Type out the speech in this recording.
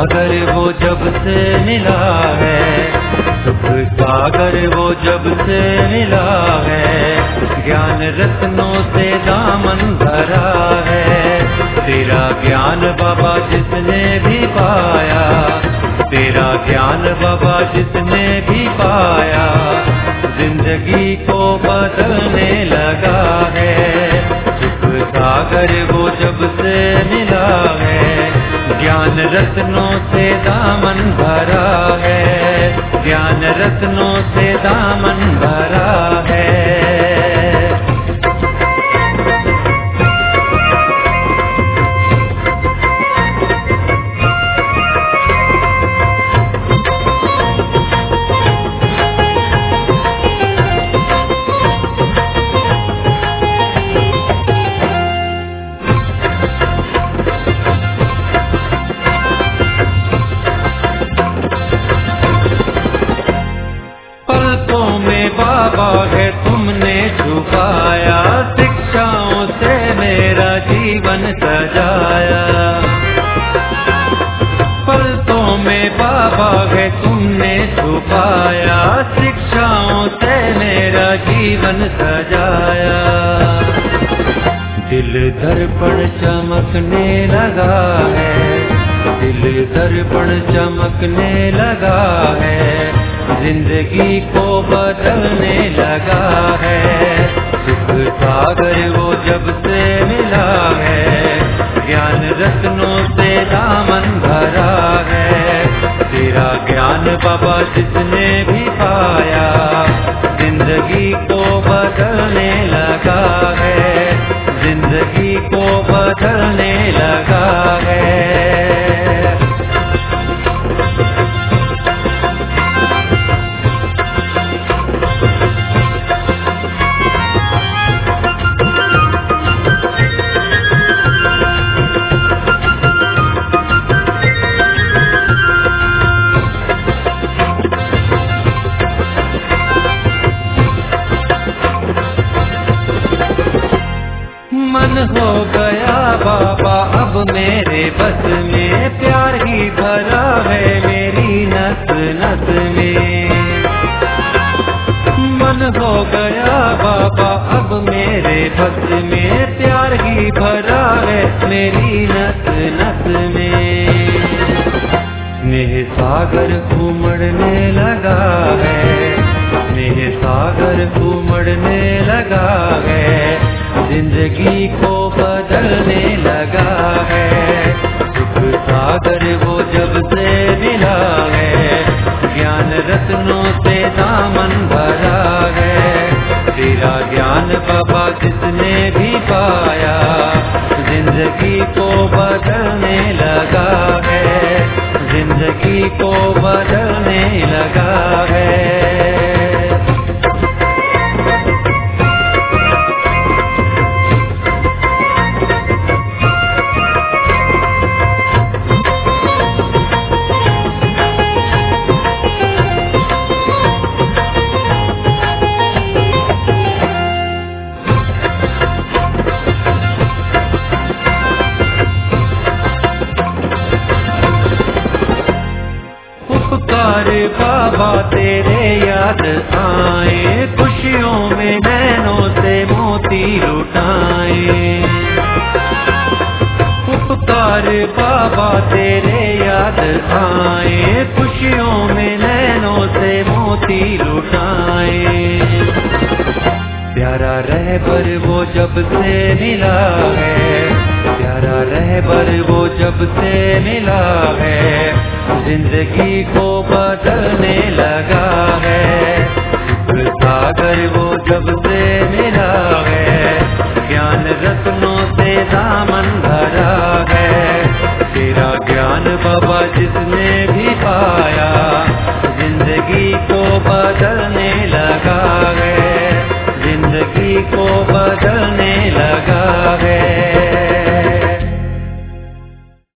सागर वो जब से मिला है, सुख सागर वो जब से मिला है, ज्ञान रत्नों से दामन भरा है। तेरा ज्ञान बाबा जिसने भी पाया, तेरा ज्ञान बाबा जिसने भी पाया, जिंदगी को बदलने लगा है। सुख सागर वो जब से मिला है, ज्ञान रत्नों से दामन भरा है, ज्ञान रत्नों से दामन भरा है। बाबा है तुमने छुपाया, शिक्षाओं से मेरा जीवन सजाया। पलकों में बाबा है तुमने छुपाया, शिक्षाओं से मेरा जीवन सजाया। दिल दर्पण चमकने लगा है, दिल दर्पण चमकने लगा है, जिंदगी को बदलने लगा है। सुख सागर वो जब से मिला है, ज्ञान रत्नों से दामन भरा है। तेरा ज्ञान बाबा जिसने भी पाया, जिंदगी को बदलने लगा है, जिंदगी को बदलने लगा है। मन हो गया बाबा अब मेरे बस में, प्यार ही भरा है मेरी नस नस में। मन हो गया बाबा अब मेरे बस में, प्यार ही भरा है मेरी नस नस में। स्नेह सागर उमड़ने लगा है, स्नेह सागर उमड़ने लगा है, जिंदगी को बदलने लगा है। सुख सागर वो जब से मिला है, ज्ञान रत्नों से दामन भरा है। तेरा ज्ञान बाबा जिसने भी पाया, जिंदगी को बदलने लगा है, जिंदगी को बदलने लगा है। बाबा तेरे याद आए, खुशियों में नैनों से मोती लुटाए। उपकार बाबा तेरे याद आए, खुशियों में नैनों से मोती लुटाए। प्यारा रहबर वो जब से मिला है, प्यारा रहबर वो जब से मिला है, जिंदगी को बदलने लगा है। सुख सागर वो जब से मिला है, ज्ञान रत्नों से दामन भरा है। तेरा ज्ञान बाबा जिसने भी पाया, जिंदगी को बदलने लगा है, जिंदगी को बदलने